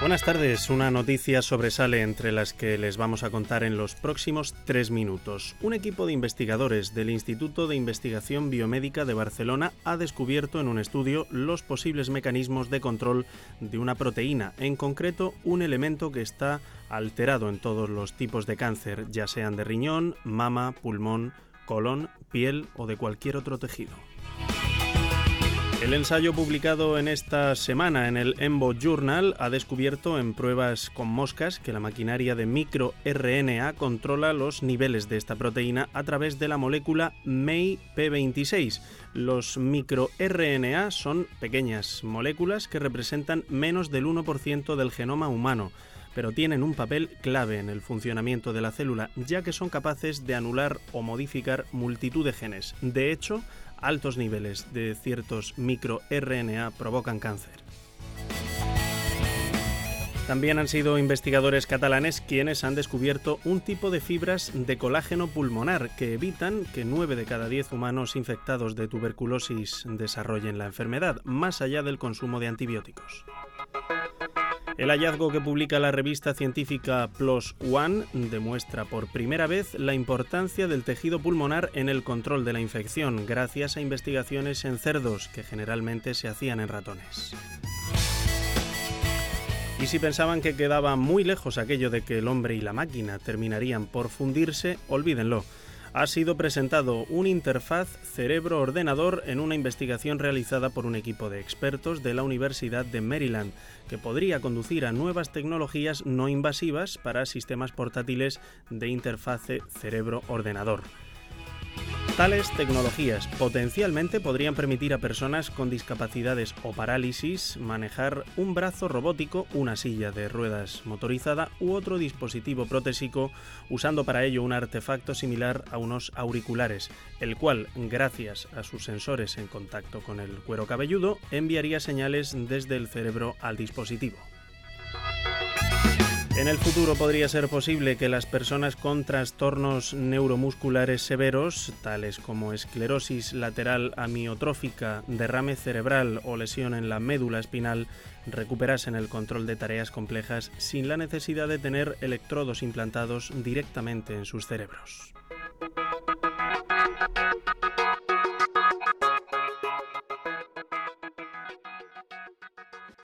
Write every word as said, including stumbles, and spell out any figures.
Buenas tardes. Una noticia sobresale entre las que les vamos a contar en los próximos tres minutos. Un equipo de investigadores del Instituto de Investigación Biomédica de Barcelona ha descubierto en un estudio los posibles mecanismos de control de una proteína, en concreto un elemento que está alterado en todos los tipos de cáncer, ya sean de riñón, mama, pulmón, colon, piel o de cualquier otro tejido. El ensayo publicado en esta semana en el EMBO Journal ha descubierto en pruebas con moscas que la maquinaria de microRNA controla los niveles de esta proteína a través de la molécula M E I P veintiséis. Los microRNA son pequeñas moléculas que representan menos del uno por ciento del genoma humano, pero tienen un papel clave en el funcionamiento de la célula, ya que son capaces de anular o modificar multitud de genes. De hecho, altos niveles de ciertos microRNA provocan cáncer. También han sido investigadores catalanes quienes han descubierto un tipo de fibras de colágeno pulmonar que evitan que nueve de cada diez humanos infectados de tuberculosis desarrollen la enfermedad, más allá del consumo de antibióticos. El hallazgo que publica la revista científica PLOS ONE demuestra por primera vez la importancia del tejido pulmonar en el control de la infección, gracias a investigaciones en cerdos que generalmente se hacían en ratones. Y si pensaban que quedaba muy lejos aquello de que el hombre y la máquina terminarían por fundirse, olvídenlo. Ha sido presentado una interfaz cerebro-ordenador en una investigación realizada por un equipo de expertos de la Universidad de Maryland, que podría conducir a nuevas tecnologías no invasivas para sistemas portátiles de interfase cerebro-ordenador. Tales tecnologías potencialmente podrían permitir a personas con discapacidades o parálisis manejar un brazo robótico, una silla de ruedas motorizada u otro dispositivo protésico, usando para ello un artefacto similar a unos auriculares, el cual, gracias a sus sensores en contacto con el cuero cabelludo, enviaría señales desde el cerebro al dispositivo. En el futuro podría ser posible que las personas con trastornos neuromusculares severos, tales como esclerosis lateral amiotrófica, derrame cerebral o lesión en la médula espinal, recuperasen el control de tareas complejas sin la necesidad de tener electrodos implantados directamente en sus cerebros.